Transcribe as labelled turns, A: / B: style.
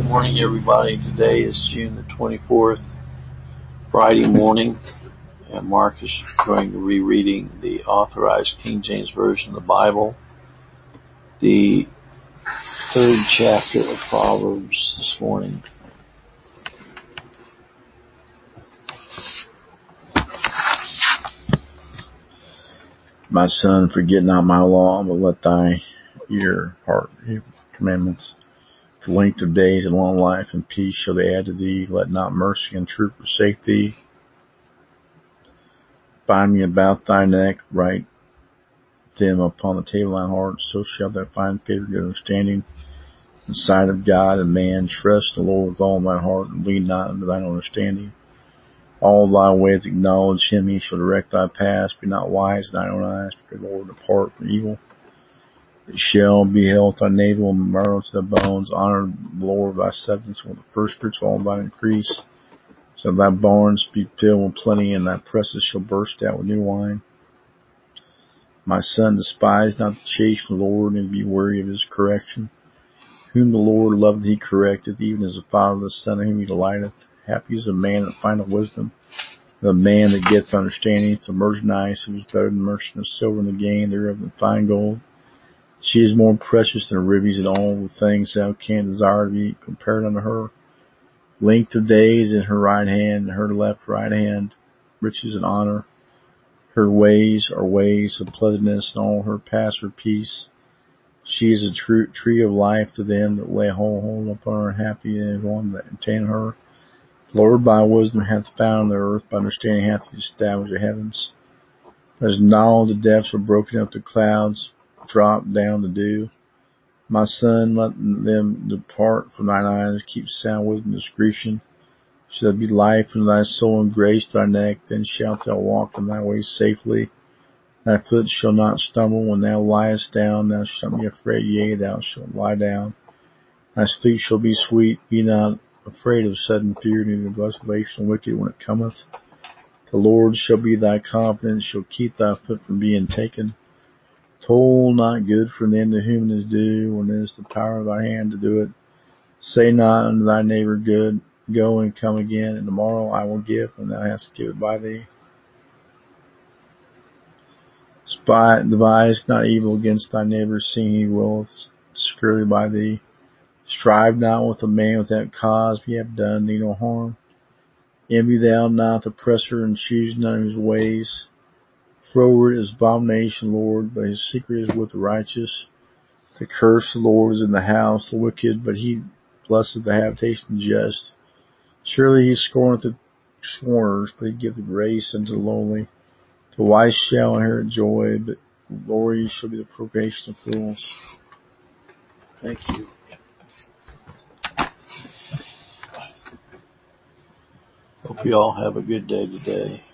A: morning, everybody. Today is June the 24th, Friday morning, and Mark is going to be reading the Authorized King James Version of the Bible, the third chapter of Proverbs this morning.
B: My son, forget not my law, but let your heart hear commandments. For length of days and long life and peace shall they add to thee. Let not mercy and truth forsake thee. Bind me about thy neck, write them upon the table of thine heart. So shalt thou find favor and understanding in the sight of God and man. Trust in the Lord with all thine heart, and lean not unto thine understanding. All thy ways acknowledge him, he shall direct thy paths. Be not wise in thine own eyes, but the Lord depart from evil. It shall be health thy navel and marrow to thy bones. Honor the Lord thy substance with the first fruits of all thine increase. So thy barns be filled with plenty, and thy presses shall burst out with new wine. My son, despise not the chaste from the Lord, and be weary of his correction. Whom the Lord loveth he correcteth, even as the father the son in whom he delighteth. Happy is a man that findeth wisdom, the man that getteth understanding. For merchandise is better than merchant of silver, and the gain thereof than fine gold. She is more precious than rubies, and all the things thou canst desire to be compared unto her. Length of days in her right hand, and her left right hand, riches and honor. Her ways are ways of pleasantness, and all her paths are peace. She is a tree of life to them that lay hold upon her. Happy is one that obtain her. The Lord by wisdom hath found the earth, by understanding hath he established the heavens. As knowledge the depths are broken up, the clouds drop down the dew. My son, let them depart from thine eyes, keep sound wisdom and discretion. Shall be life unto thy soul, and grace to thy neck. Then shalt thou walk in thy ways safely. Thy foot shall not stumble. When thou liest down, thou shalt be afraid. Yea, thou shalt lie down. Thy sleep shall be sweet. Be not afraid of sudden fear, neither of desolation wicked when it cometh. The Lord shall be thy confidence, shall keep thy foot from being taken. Toil not good for them to whom it is due, when it is the power of thy hand to do it. Say not unto thy neighbor, good, go and come again, and tomorrow I will give, and thou hast to give it by thee. Devise not evil against thy neighbor, seeing he willeth securely by thee. Strive not with a man without cause, he have done thee no harm. Envy thou not the oppressor, and choose none of his ways. Froward is abomination, Lord, but his secret is with the righteous. The curse of the Lord is in the house of the wicked, but he blesseth the habitation of the just. Surely he scorneth the scorners, but he giveth grace unto the lowly. The wise shall inherit joy, but glory shall be the provocation of fools. Thank you.
A: Hope you all have a good day today.